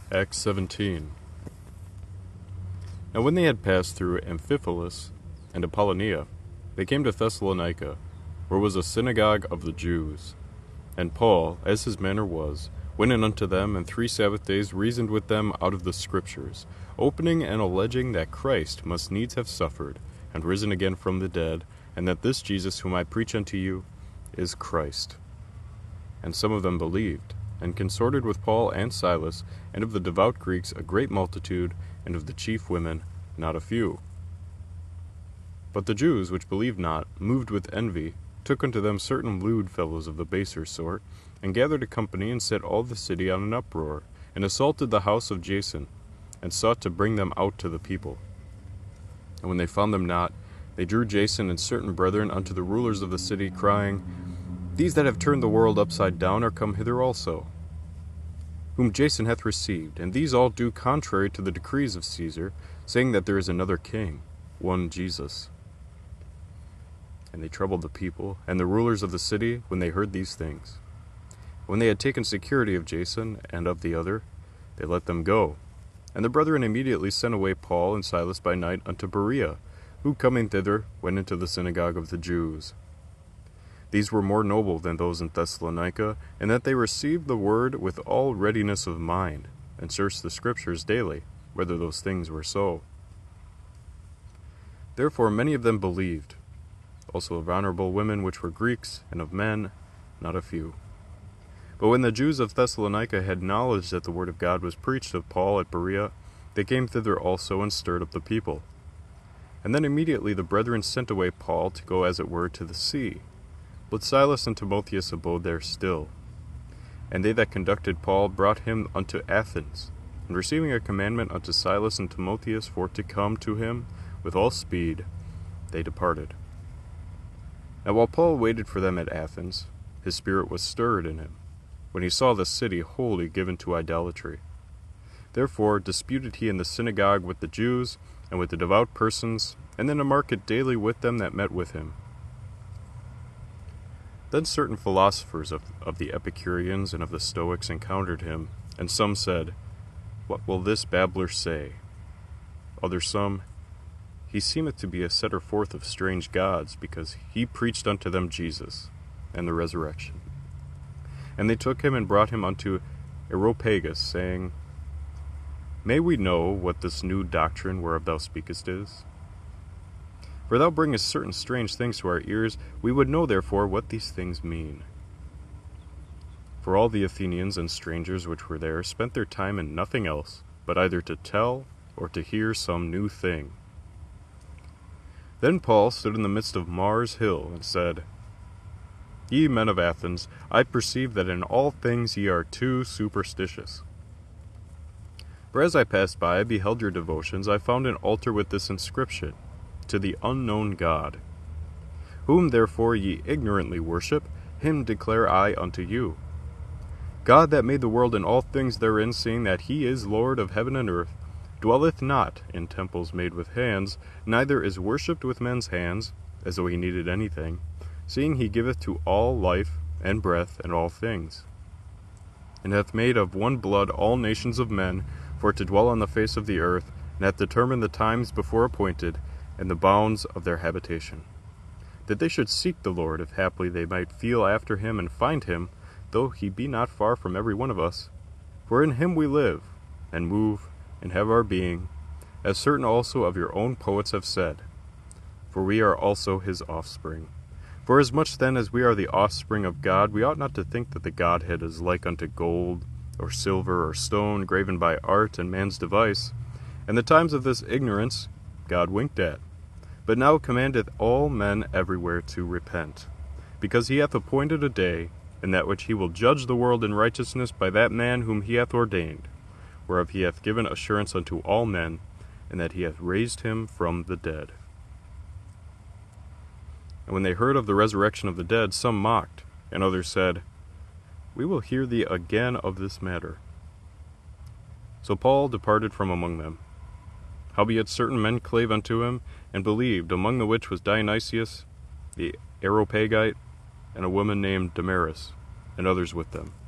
Acts 17. Now when they had passed through Amphipolis and Apollonia, they came to Thessalonica, where was a synagogue of the Jews. And Paul, as his manner was, went in unto them, and 3 Sabbath days reasoned with them out of the Scriptures, opening and alleging that Christ must needs have suffered, and risen again from the dead, and that this Jesus whom I preach unto you is Christ. And some of them believed, and consorted with Paul and Silas, and of the devout Greeks a great multitude, and of the chief women not a few. But the Jews which believed not, moved with envy, took unto them certain lewd fellows of the baser sort, and gathered a company, and set all the city on an uproar, and assaulted the house of Jason, and sought to bring them out to the people. And when they found them not, they drew Jason and certain brethren unto the rulers of the city, crying, These that have turned the world upside down are come hither also, whom Jason hath received, and these all do contrary to the decrees of Caesar, saying that there is another king, one Jesus. And they troubled the people and the rulers of the city when they heard these things. When they had taken security of Jason and of the other, they let them go. And the brethren immediately sent away Paul and Silas by night unto Berea, who coming thither went into the synagogue of the Jews. These were more noble than those in Thessalonica, in that they received the word with all readiness of mind, and searched the Scriptures daily, whether those things were so. Therefore many of them believed, also of honorable women which were Greeks, and of men not a few. But when the Jews of Thessalonica had knowledge that the word of God was preached of Paul at Berea, they came thither also, and stirred up the people. And then immediately the brethren sent away Paul to go as it were to the sea. But Silas and Timotheus abode there still. And they that conducted Paul brought him unto Athens, and receiving a commandment unto Silas and Timotheus for to come to him with all speed, they departed. Now while Paul waited for them at Athens, his spirit was stirred in him, when he saw the city wholly given to idolatry. Therefore disputed he in the synagogue with the Jews, and with the devout persons, and in the market daily with them that met with him. Then certain philosophers of the Epicureans and of the Stoics encountered him, and some said, What will this babbler say? Others some, He seemeth to be a setter forth of strange gods, because he preached unto them Jesus, and the resurrection. And they took him and brought him unto Areopagus, saying, May we know what this new doctrine whereof thou speakest is? For thou bringest certain strange things to our ears, we would know therefore what these things mean. For all the Athenians and strangers which were there spent their time in nothing else, but either to tell or to hear some new thing. Then Paul stood in the midst of Mars Hill, and said, Ye men of Athens, I perceive that in all things ye are too superstitious. For as I passed by, I beheld your devotions, I found an altar with this inscription, To the unknown God. Whom therefore ye ignorantly worship, him declare I unto you. God that made the world and all things therein, seeing that he is Lord of heaven and earth, dwelleth not in temples made with hands, neither is worshipped with men's hands, as though he needed anything, seeing he giveth to all life and breath and all things, and hath made of one blood all nations of men, for to dwell on the face of the earth, and hath determined the times before appointed, and the bounds of their habitation, that they should seek the Lord, if haply they might feel after him and find him, though he be not far from every one of us. For in him we live, and move, and have our being, as certain also of your own poets have said, for we are also his offspring. For as much then as we are the offspring of God, we ought not to think that the Godhead is like unto gold, or silver, or stone, graven by art and man's device. And the times of this ignorance God winked at, but now commandeth all men everywhere to repent, because he hath appointed a day, in that which he will judge the world in righteousness by that man whom he hath ordained, whereof he hath given assurance unto all men, and that he hath raised him from the dead. And when they heard of the resurrection of the dead, some mocked, and others said, We will hear thee again of this matter. So Paul departed from among them. Howbeit certain men clave unto him, and believed, among the which was Dionysius the Areopagite, and a woman named Damaris, and others with them.